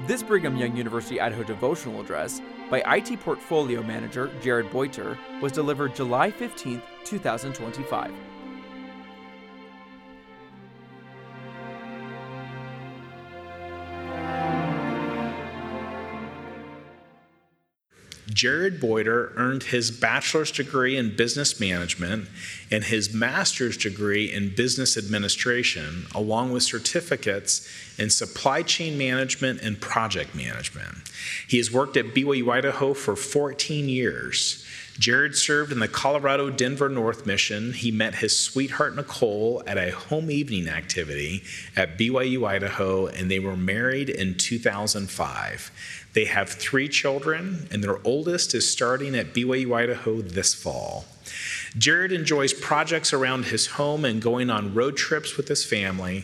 This Brigham Young University Idaho devotional address by IT Portfolio Manager Jared Boiter was delivered July 15, 2025. Jared Boiter earned his bachelor's degree in business management and his master's degree in business administration, along with certificates in supply chain management and project management. He has worked at BYU Idaho for 14 years. Jared served in the Colorado Denver North Mission. He met his sweetheart Nicole at a home evening activity at BYU Idaho, and they were married in 2005. They have 3 children, and their oldest is starting at BYU Idaho this fall. Jared enjoys projects around his home and going on road trips with his family.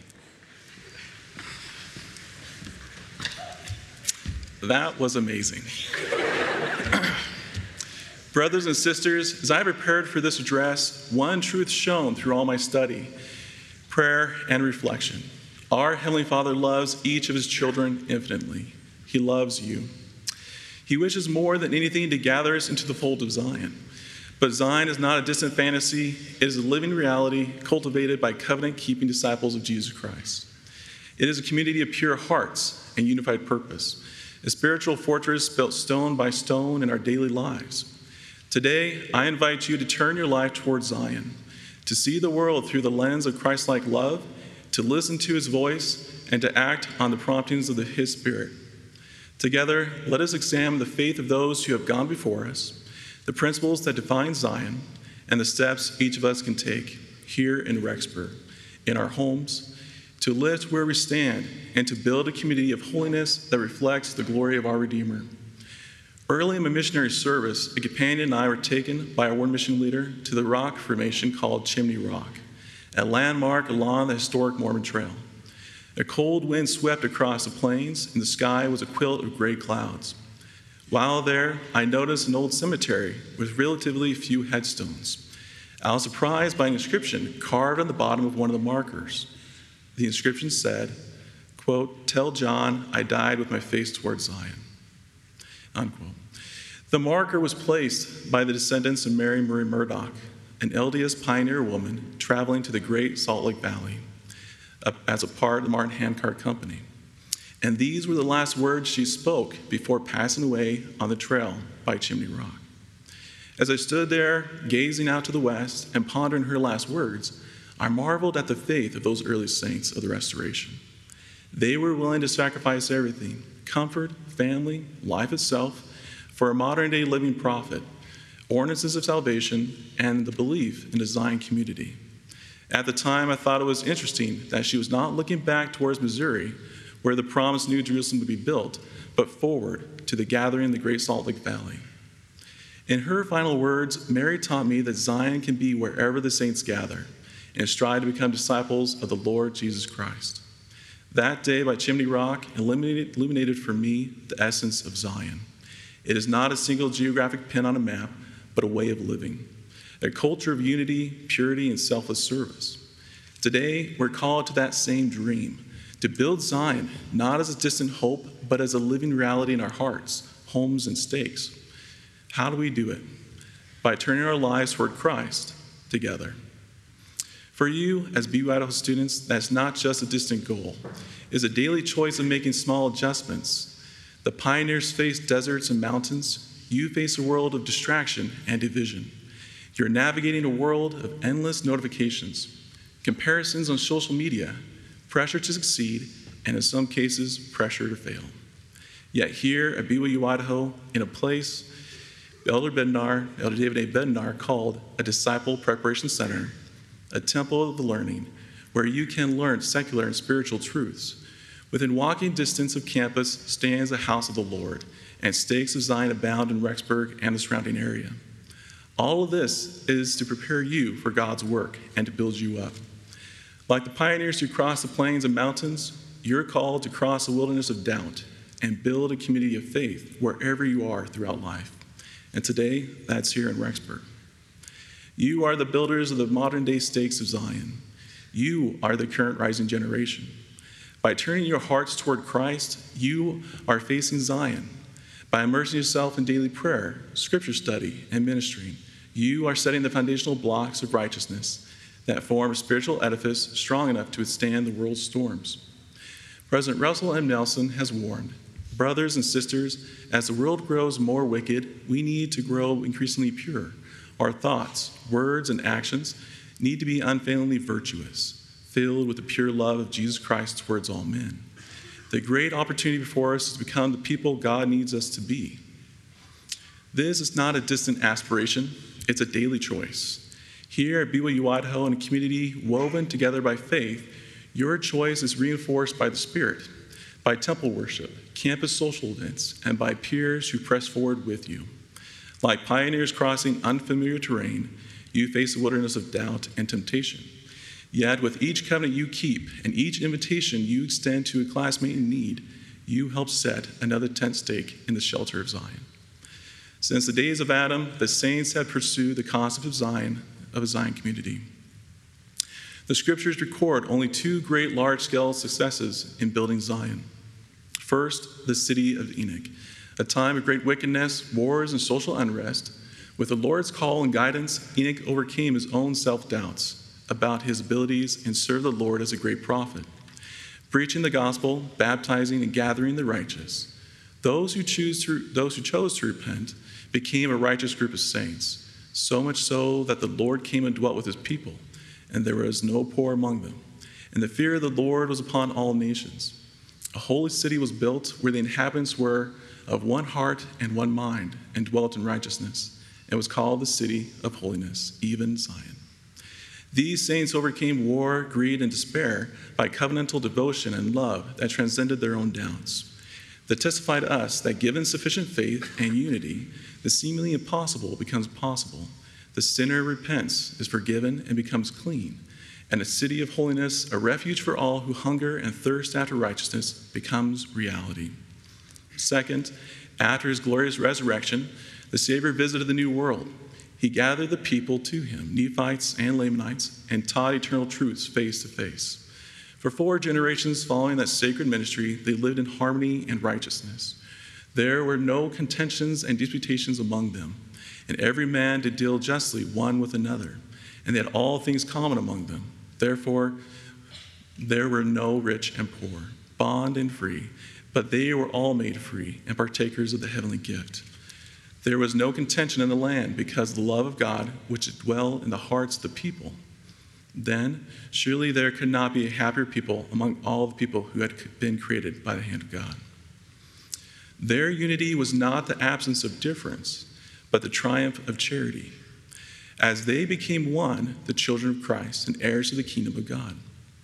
That was amazing. Brothers and sisters, as I prepared for this address, one truth shone through all my study, prayer, and reflection. Our Heavenly Father loves each of his children infinitely. He loves you. He wishes more than anything to gather us into the fold of Zion. But Zion is not a distant fantasy. It is a living reality cultivated by covenant-keeping disciples of Jesus Christ. It is a community of pure hearts and unified purpose, a spiritual fortress built stone by stone in our daily lives. Today, I invite you to turn your life towards Zion, to see the world through the lens of Christ-like love, to listen to his voice, and to act on the promptings of his Spirit. Together, let us examine the faith of those who have gone before us, the principles that define Zion, and the steps each of us can take here in Rexburg, in our homes, to lift where we stand and to build a community of holiness that reflects the glory of our Redeemer. Early in my missionary service, a companion and I were taken by our one mission leader to the rock formation called Chimney Rock, a landmark along the historic Mormon Trail. A cold wind swept across the plains, and the sky was a quilt of gray clouds. While there, I noticed an old cemetery with relatively few headstones. I was surprised by an inscription carved on the bottom of one of the markers. The inscription said, quote, "Tell John I died with my face towards Zion," unquote. The marker was placed by the descendants of Mary Murray Murdoch, an LDS pioneer woman traveling to the Great Salt Lake Valley as a part of the Martin Handcart Company. And these were the last words she spoke before passing away on the trail by Chimney Rock. As I stood there, gazing out to the west and pondering her last words, I marveled at the faith of those early saints of the Restoration. They were willing to sacrifice everything, comfort, family, life itself, for a modern-day living prophet, ordinances of salvation, and the belief in a Zion community. At the time, I thought it was interesting that she was not looking back towards Missouri, where the promised New Jerusalem would be built, but forward to the gathering in the Great Salt Lake Valley. In her final words, Mary taught me that Zion can be wherever the saints gather and strive to become disciples of the Lord Jesus Christ. That day by Chimney Rock illuminated for me the essence of Zion. It is not a single geographic pin on a map, but a way of living, a culture of unity, purity, and selfless service. Today, we're called to that same dream, to build Zion, not as a distant hope, but as a living reality in our hearts, homes, and stakes. How do we do it? By turning our lives toward Christ together. For you, as BYU Idaho students, that's not just a distant goal. It's a daily choice of making small adjustments. The pioneers faced deserts and mountains. You face a world of distraction and division. You're navigating a world of endless notifications, comparisons on social media, pressure to succeed, and in some cases, pressure to fail. Yet here at BYU Idaho, in a place Elder David A. Bednar called a Disciple Preparation Center, a temple of the learning, where you can learn secular and spiritual truths. Within walking distance of campus stands the house of the Lord, and stakes of Zion abound in Rexburg and the surrounding area. All of this is to prepare you for God's work and to build you up. Like the pioneers who crossed the plains and mountains, you're called to cross the wilderness of doubt and build a community of faith wherever you are throughout life. And today, that's here in Rexburg. You are the builders of the modern-day stakes of Zion. You are the current rising generation. By turning your hearts toward Christ, you are facing Zion. By immersing yourself in daily prayer, scripture study, and ministry, you are setting the foundational blocks of righteousness that form a spiritual edifice strong enough to withstand the world's storms. President Russell M. Nelson has warned, brothers and sisters, as the world grows more wicked, we need to grow increasingly pure. Our thoughts, words, and actions need to be unfailingly virtuous, filled with the pure love of Jesus Christ towards all men. The great opportunity before us is to become the people God needs us to be. This is not a distant aspiration, it's a daily choice. Here at BYU Idaho, in a community woven together by faith, your choice is reinforced by the Spirit, by temple worship, campus social events, and by peers who press forward with you. Like pioneers crossing unfamiliar terrain, you face the wilderness of doubt and temptation. Yet with each covenant you keep and each invitation you extend to a classmate in need, you help set another tent stake in the shelter of Zion. Since the days of Adam, the saints have pursued the concept of a Zion community. The scriptures record only two great large-scale successes in building Zion. First, the city of Enoch, a time of great wickedness, wars, and social unrest. With the Lord's call and guidance, Enoch overcame his own self-doubts about his abilities and served the Lord as a great prophet, preaching the gospel, baptizing, and gathering the righteous. Those who chose to repent became a righteous group of saints, so much so that the Lord came and dwelt with his people, and there was no poor among them. And the fear of the Lord was upon all nations. A holy city was built where the inhabitants were of one heart and one mind, and dwelt in righteousness. It was called the city of holiness, even Zion. These saints overcame war, greed, and despair by covenantal devotion and love that transcended their own doubts. They testify to us that given sufficient faith and unity, the seemingly impossible becomes possible. The sinner repents, is forgiven, and becomes clean. And a city of holiness, a refuge for all who hunger and thirst after righteousness, becomes reality. Second, after his glorious resurrection, the Savior visited the new world. He gathered the people to him, Nephites and Lamanites, and taught eternal truths face to face. For 4 generations following that sacred ministry, they lived in harmony and righteousness. There were no contentions and disputations among them, and every man did deal justly one with another, and they had all things common among them. Therefore, there were no rich and poor, bond and free, but they were all made free and partakers of the heavenly gift. There was no contention in the land because of the love of God which dwelt in the hearts of the people. Then surely there could not be a happier people among all the people who had been created by the hand of God. Their unity was not the absence of difference, but the triumph of charity. As they became one, the children of Christ and heirs of the kingdom of God.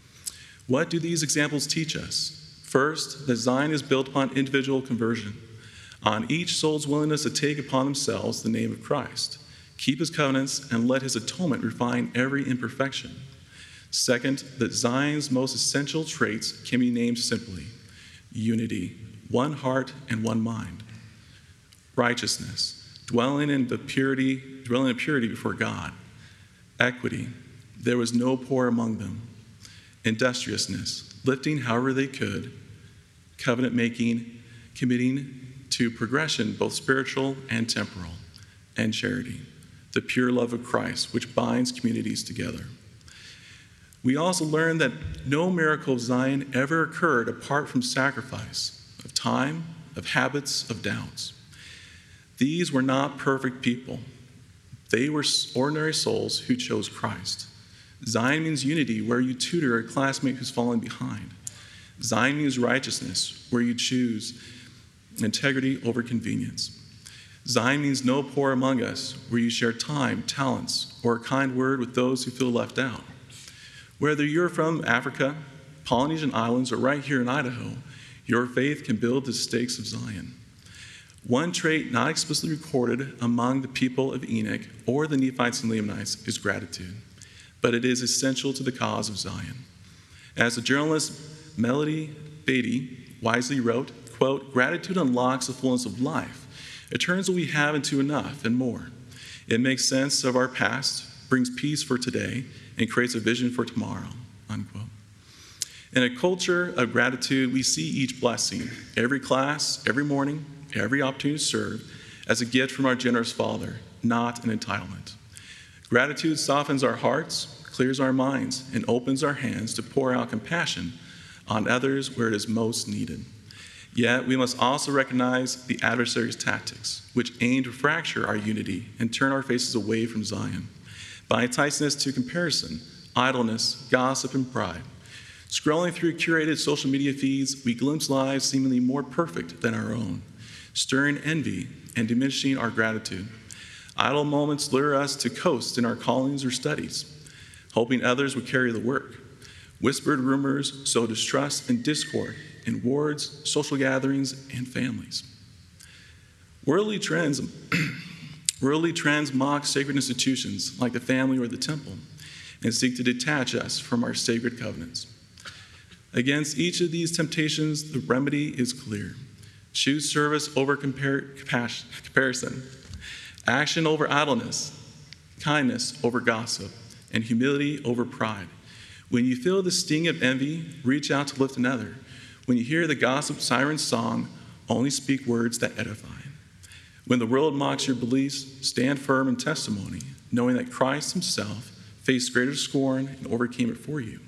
What do these examples teach us? First, that Zion is built upon individual conversion, on each soul's willingness to take upon themselves the name of Christ, keep his covenants, and let his atonement refine every imperfection. Second, that Zion's most essential traits can be named simply: unity, one heart and one mind; righteousness, dwelling in purity before God; equity, there was no poor among them; industriousness, lifting however they could; covenant making, committing to progression, both spiritual and temporal; and charity, the pure love of Christ, which binds communities together. We also learn that no miracle of Zion ever occurred apart from sacrifice of time, of habits, of doubts. These were not perfect people. They were ordinary souls who chose Christ. Zion means unity, where you tutor a classmate who's falling behind. Zion means righteousness, where you choose integrity over convenience. Zion means no poor among us, where you share time, talents, or a kind word with those who feel left out. Whether you're from Africa, Polynesian Islands, or right here in Idaho, your faith can build the stakes of Zion. One trait not explicitly recorded among the people of Enoch or the Nephites and Lamanites is gratitude, but it is essential to the cause of Zion. As the journalist Melody Beatty wisely wrote, quote, "Gratitude unlocks the fullness of life. It turns what we have into enough and more. It makes sense of our past, brings peace for today, and creates a vision for tomorrow," unquote. In a culture of gratitude, we see each blessing, every class, every morning, every opportunity to serve, as a gift from our generous Father, not an entitlement. Gratitude softens our hearts, clears our minds, and opens our hands to pour out compassion on others where it is most needed. Yet, we must also recognize the adversary's tactics, which aim to fracture our unity and turn our faces away from Zion by enticing us to comparison, idleness, gossip, and pride. Scrolling through curated social media feeds, we glimpse lives seemingly more perfect than our own, stirring envy and diminishing our gratitude. Idle moments lure us to coast in our callings or studies, hoping others would carry the work. Whispered rumors sow distrust and discord in wards, social gatherings, and families. Worldly trends mock sacred institutions like the family or the temple and seek to detach us from our sacred covenants. Against each of these temptations, the remedy is clear. Choose service over comparison, action over idleness, kindness over gossip, and humility over pride. When you feel the sting of envy, reach out to lift another. When you hear the gossip siren's song, only speak words that edify. When the world mocks your beliefs, stand firm in testimony, knowing that Christ himself faced greater scorn and overcame it for you.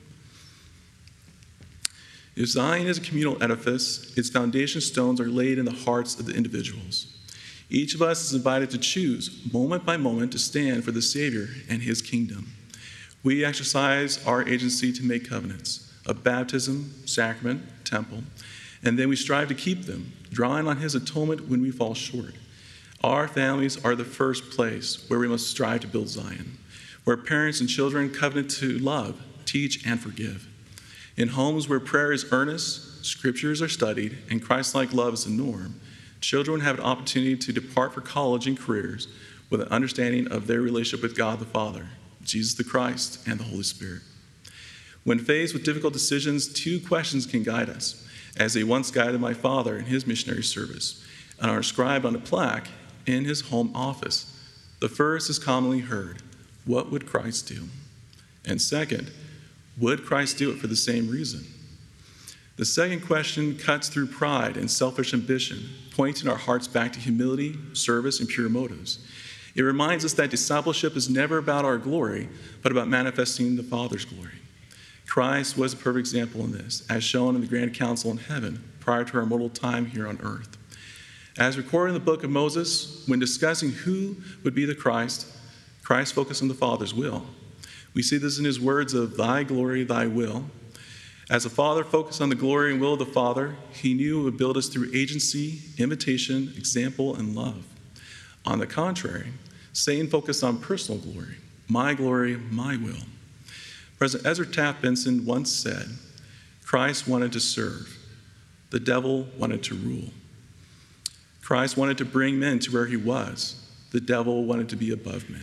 If Zion is a communal edifice, its foundation stones are laid in the hearts of the individuals. Each of us is invited to choose, moment by moment, to stand for the Savior and his kingdom. We exercise our agency to make covenants of baptism, sacrament, temple, and then we strive to keep them, drawing on his atonement when we fall short. Our families are the first place where we must strive to build Zion, where parents and children covenant to love, teach, and forgive. In homes where prayer is earnest, scriptures are studied, and Christ-like love is the norm, children have an opportunity to depart for college and careers with an understanding of their relationship with God the Father, Jesus the Christ, and the Holy Spirit. When faced with difficult decisions, two questions can guide us, as they once guided my father in his missionary service, and are inscribed on a plaque in his home office. The first is commonly heard, what would Christ do? And second, would Christ do it for the same reason? The second question cuts through pride and selfish ambition, pointing our hearts back to humility, service, and pure motives. It reminds us that discipleship is never about our glory, but about manifesting the Father's glory. Christ was a perfect example in this, as shown in the Grand Council in heaven prior to our mortal time here on earth. As recorded in the book of Moses, when discussing who would be the Christ, Christ focused on the Father's will. We see this in his words of, thy glory, thy will. As the Father focused on the glory and will of the Father, he knew it would build us through agency, imitation, example, and love. On the contrary, Satan focused on personal glory, my will. President Ezra Taft Benson once said, Christ wanted to serve. The devil wanted to rule. Christ wanted to bring men to where he was. The devil wanted to be above men.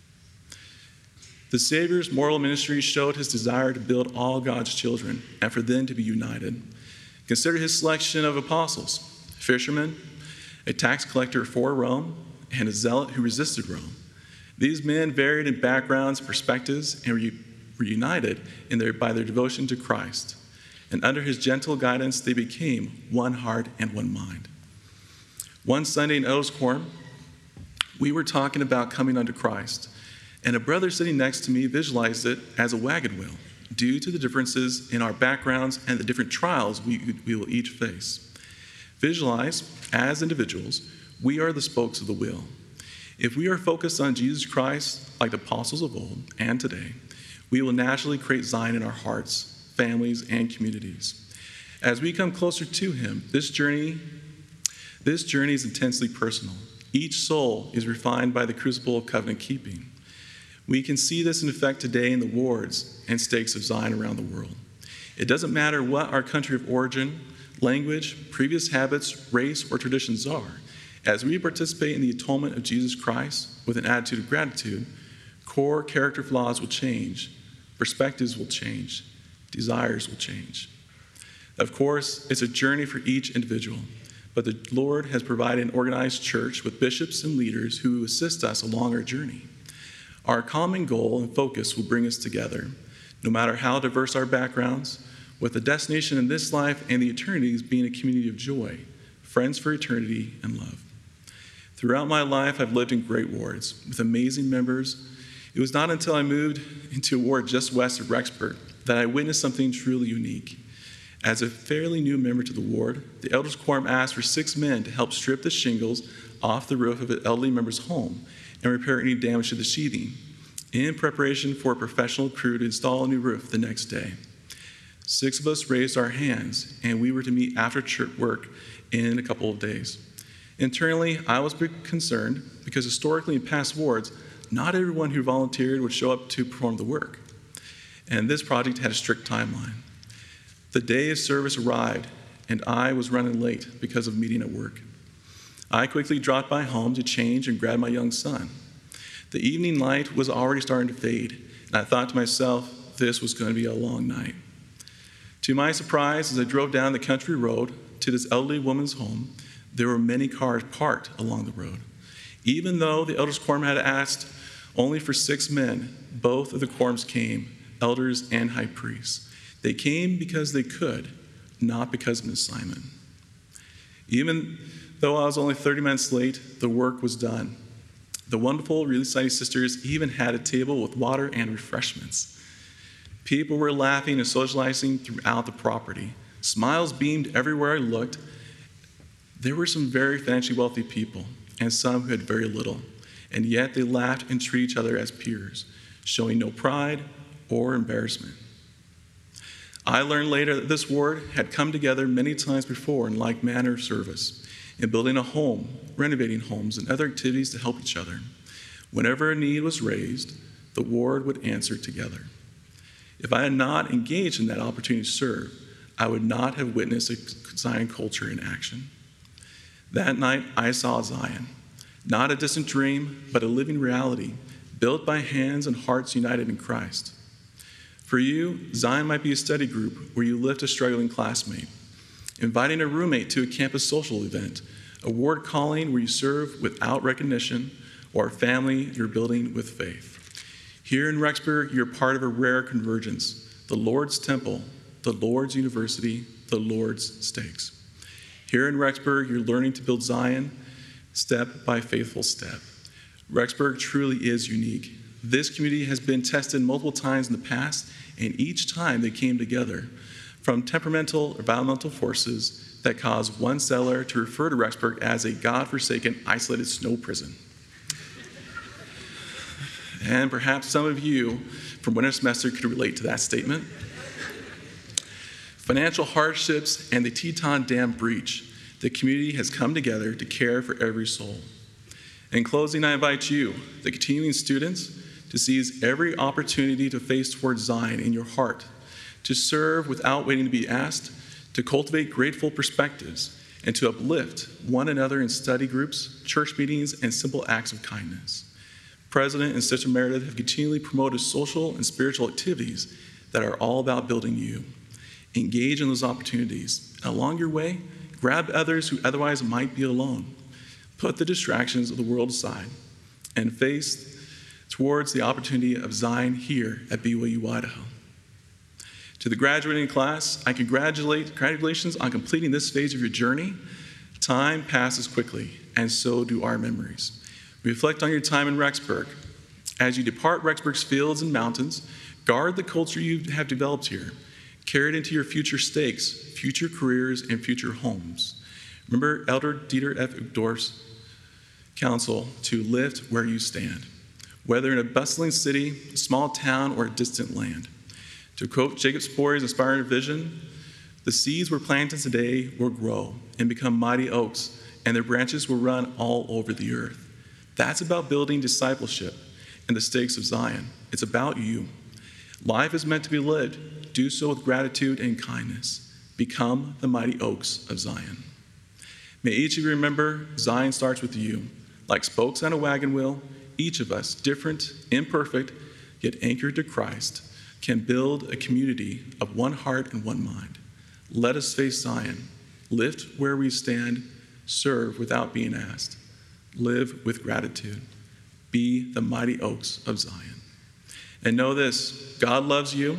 The Savior's moral ministry showed his desire to build all God's children and for them to be united. Consider his selection of apostles, fishermen, a tax collector for Rome, and a zealot who resisted Rome. These men varied in backgrounds, perspectives, and were united by their devotion to Christ. And under his gentle guidance, they became one heart and one mind. One Sunday in Oscorn, we were talking about coming unto Christ, and a brother sitting next to me visualized it as a wagon wheel due to the differences in our backgrounds and the different trials we will each face. Visualize, as individuals, we are the spokes of the wheel. If we are focused on Jesus Christ, like the apostles of old and today, we will naturally create Zion in our hearts, families, and communities. As we come closer to him, this journey is intensely personal. Each soul is refined by the crucible of covenant keeping. We can see this in effect today in the wards and stakes of Zion around the world. It doesn't matter what our country of origin, language, previous habits, race, or traditions are. As we participate in the atonement of Jesus Christ with an attitude of gratitude, core character flaws will change, perspectives will change, desires will change. Of course, it's a journey for each individual, but the Lord has provided an organized church with bishops and leaders who assist us along our journey. Our common goal and focus will bring us together. No matter how diverse our backgrounds, with the destination in this life and the eternities being a community of joy, friends for eternity, and love. Throughout my life, I've lived in great wards with amazing members. It was not until I moved into a ward just west of Rexburg that I witnessed something truly unique. As a fairly new member to the ward, the elders quorum asked for 6 men to help strip the shingles off the roof of an elderly member's home and repair any damage to the sheathing, in preparation for a professional crew to install a new roof the next day. 6 of us raised our hands, and we were to meet after church work in a couple of days. Internally, I was concerned because historically in past wards, not everyone who volunteered would show up to perform the work. And this project had a strict timeline. The day of service arrived, and I was running late because of a meeting at work. I quickly dropped by home to change and grab my young son. The evening light was already starting to fade, and I thought to myself, this was going to be a long night. To my surprise, as I drove down the country road to this elderly woman's home, there were many cars parked along the road. Even though the elders' quorum had asked only for 6 men, both of the quorums came, elders and high priests. They came because they could, not because of an assignment. Even though I was only 30 minutes late, the work was done. The wonderful Relief Society sisters even had a table with water and refreshments. People were laughing and socializing throughout the property. Smiles beamed everywhere I looked. There were some very financially wealthy people and some who had very little, and yet they laughed and treated each other as peers, showing no pride or embarrassment. I learned later that this ward had come together many times before in like manner of service, in building a home, renovating homes, and other activities to help each other. Whenever a need was raised, the ward would answer together. If I had not engaged in that opportunity to serve, I would not have witnessed a Zion culture in action. That night, I saw Zion, not a distant dream, but a living reality, built by hands and hearts united in Christ. For you, Zion might be a study group where you lift a struggling classmate, inviting a roommate to a campus social event, a ward calling where you serve without recognition, or a family you're building with faith. Here in Rexburg, you're part of a rare convergence, the Lord's temple, the Lord's university, the Lord's stakes. Here in Rexburg, you're learning to build Zion step by faithful step. Rexburg truly is unique. This community has been tested multiple times in the past, and each time they came together from temperamental or environmental forces that caused one settler to refer to Rexburg as a God-forsaken, isolated snow prison. And perhaps some of you from winter semester could relate to that statement. Financial hardships and the Teton Dam breach, the community has come together to care for every soul. In closing, I invite you, the continuing students, to seize every opportunity to face towards Zion in your heart, to serve without waiting to be asked, to cultivate grateful perspectives, and to uplift one another in study groups, church meetings, and simple acts of kindness. President and Sister Meredith have continually promoted social and spiritual activities that are all about building you. Engage in those opportunities, and along your way, grab others who otherwise might be alone. Put the distractions of the world aside and face towards the opportunity of Zion here at BYU Idaho. To the graduating class, I congratulations on completing this phase of your journey. Time passes quickly, and so do our memories. Reflect on your time in Rexburg. As you depart Rexburg's fields and mountains, guard the culture you have developed here. Carry it into your future stakes, future careers, and future homes. Remember Elder Dieter F. Uchtdorf's counsel to lift where you stand, whether in a bustling city, a small town, or a distant land. To quote Jacob Sporey's inspiring vision, the seeds we're planting today will grow and become mighty oaks, and their branches will run all over the earth. That's about building discipleship and the stakes of Zion. It's about you. Life is meant to be lived. Do so with gratitude and kindness. Become the mighty oaks of Zion. May each of you remember Zion starts with you. Like spokes on a wagon wheel, each of us, different, imperfect, yet anchored to Christ, can build a community of one heart and one mind. Let us face Zion. Lift where we stand. Serve without being asked. Live with gratitude. Be the mighty oaks of Zion. And know this, God loves you,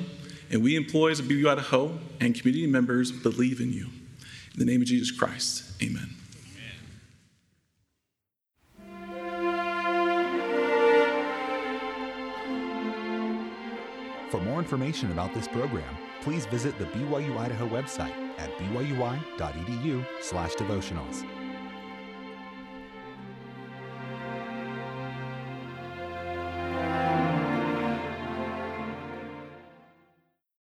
And we employees of BYU Idaho and community members believe in you. In the name of Jesus Christ, amen. For more information about this program, please visit the BYU Idaho website at byui.edu/devotionals.